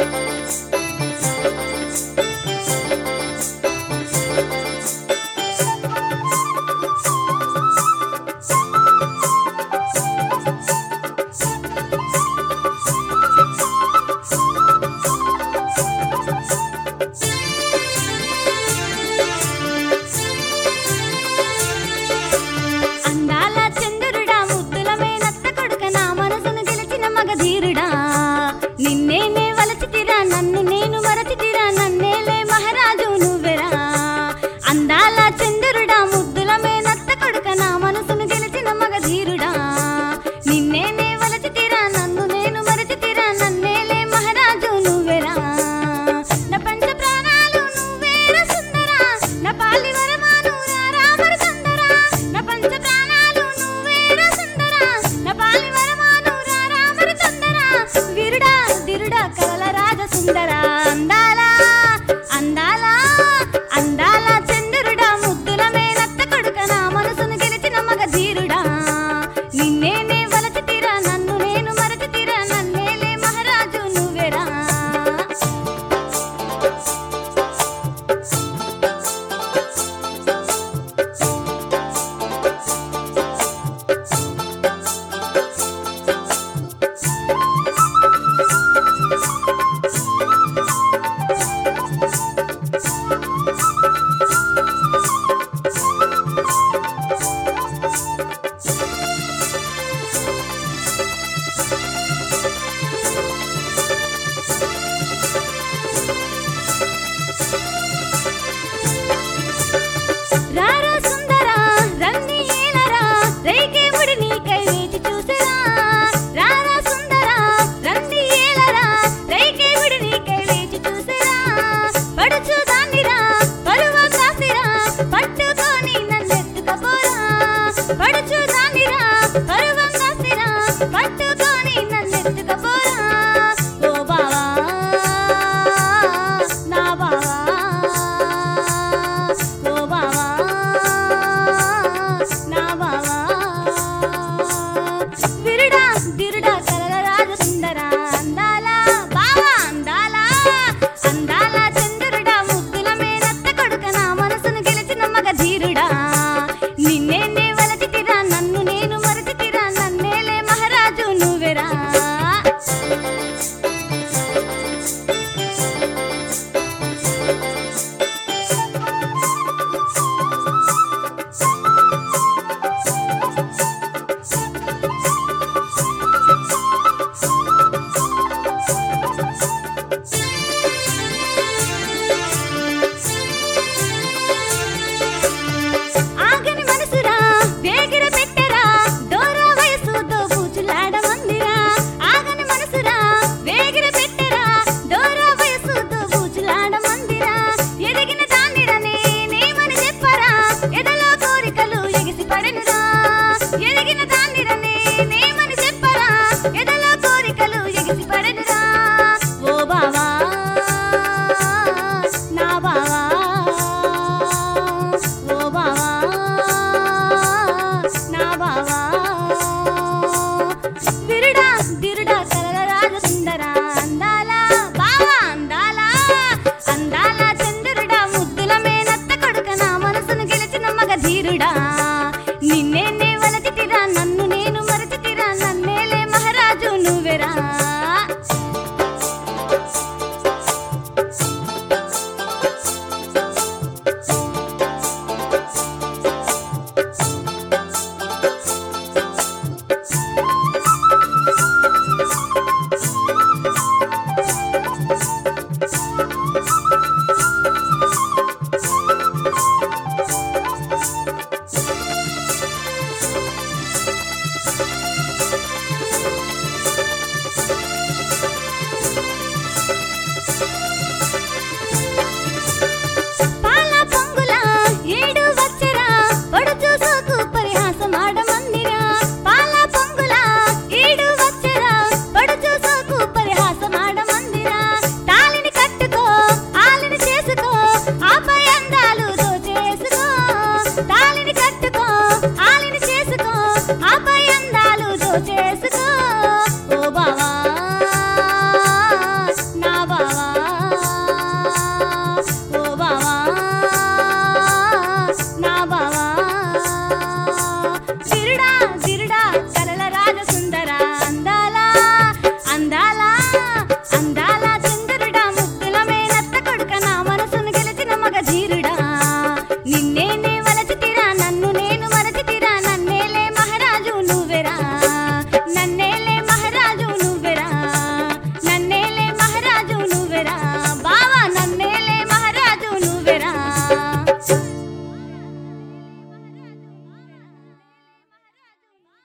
ధీరుడా నిన్నేనే వలచితిరా నన్ను నేను మరచితిరా నన్నేలే మహారాజు నువ్వెరా అందాల చంద్రుడా ముద్దుల మేనత్త కొడుక నా మనసును గెలిచిన మగ ధీరుడా నిన్నేనే వలచితిరా నన్ను నేను మరచితిరా నన్నేలే మహారాజు నువ్వెరా నా పంచ ప్రాణాలు నువ్వేరా సుందరా నా పాలి వరమాను రామర సుందరా నా పంచ ప్రాణాలు నువ్వేరా సుందరా నా పాలి వీరుడా ధీరుడా కలల రాజ సుందరా అందాల అందాల అందాల చంద్రుడా ముద్దుల మేనత్త కొడుక నా మనసును గెలిచిన మగ ధీరుడా నిన్నేనే వలచితిరా నన్ను నేను మరచితిరా నన్నేలే మహారాజు నువ్వెరా రారా సుందరా రన్ని ఏలరా రేగే ముడి నీకై వేచి చూసరా రారా సుందరా రన్ని ఏలరా రేగే ముడి నీకై వేచి చూసరా పడుచు దానిరా పరువ కాసిరా పట్టుకొని నన్నెత్తుకపోరా పడుచు దానిరా పరువ కాసిరా పట్టుకొని నన్నెత్తుకపోరా ఓ బావా నా బావా ఓ బావా నా బావా వీరుడా ధీరుడా కలల రాజ సుందరా అందాల బావా అందాల అందాల చంద్రుడా ముద్దుల మేనత్త కొడుక నా మనసును గెలిచిన మగ ధీరుడా నిన్నేనే వలచితిరా నన్ను నేను మరచితిరా నన్నేలే మహారాజు నువ్వెరా ఆగని మనసురా వేగిర పెట్టరా దూర వయసుతో పూచులాడమందిరా ఆగని మనసురా వేగిర పెట్టరా దూర వయసుతో పూచులాడమందిరా ఎదిగిన దానిరా నేనేమని చెప్పరా ఎదలో కోరికలు ఎగిసి పడనురా ఎదిగిన దానిరా నేనేమని చెప్పరా ఎదలో కోరికలు ఎగిసి పడనురా ఓ బావా నా బావా ఓ బావా నా బావా వీరుడా ధీరుడా కలల రాజ సుందరా అందాల బావా అందాల అందాల చంద్రుడా ముద్దుల మేనత్త కొడుక నా మనసును గెలిచిన మగ ధీరుడా నిన్నేనే వలచితిరా నన్ను నేను మరచితిరా నన్నేలే మహారాజు నువ్వెరా